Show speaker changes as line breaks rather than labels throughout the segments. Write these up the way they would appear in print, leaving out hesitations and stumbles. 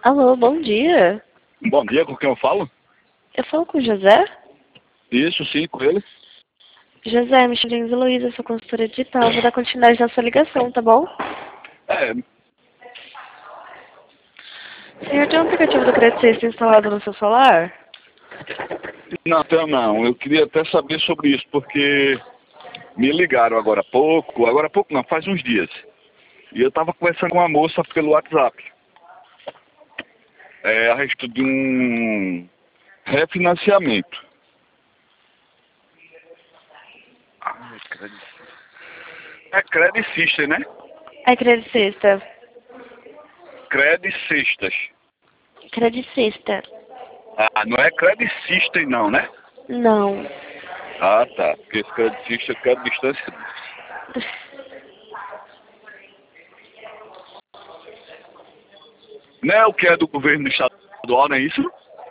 Alô, bom dia.
Bom dia, com quem eu falo?
Eu falo com o José?
Isso, sim, com ele.
José, me chamo Luísa, sou consultora digital. Vou dar continuidade na sua ligação, tá bom?
É,
Senhor, tem um aplicativo do Crédito Sexta instalado no seu celular?
não, então não. Eu queria até saber sobre isso, porque me ligaram agora há pouco não, faz uns dias. E eu estava conversando com uma moça pelo WhatsApp. A respeito de um refinanciamento. É Credit System, né?
É Crédito Sexta.
Credit Sisters.
Crédito Sexta.
Ah, não é Credit System não, né?
Não.
Ah, tá. Porque esse Credit System eu quero distância. Não é o que é do governo estadual, não é isso?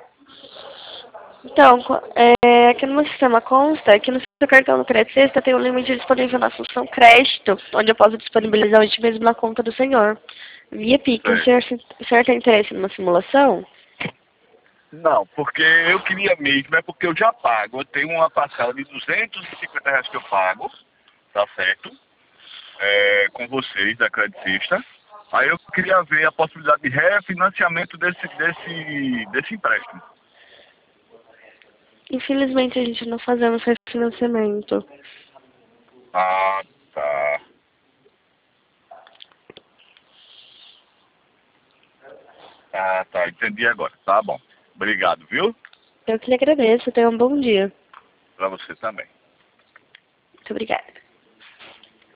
Então, aqui no meu sistema consta que no seu cartão do Crédito Sexta tem um limite disponível na função crédito, onde eu posso disponibilizar hoje mesmo na conta do senhor. Via Pix,
É.
o senhor tem interesse numa simulação?
Não, porque eu queria mesmo, é porque eu já pago. Eu tenho uma parcela de R$ 250 que eu pago, tá certo? Com vocês, da Credicista. Aí eu queria ver a possibilidade de refinanciamento desse empréstimo.
Infelizmente a gente não fazemos refinanciamento.
Ah, tá. Ah, tá. Entendi agora. Tá bom. Obrigado, viu?
Eu que lhe agradeço, tenha um bom dia.
Pra você também.
Muito obrigada.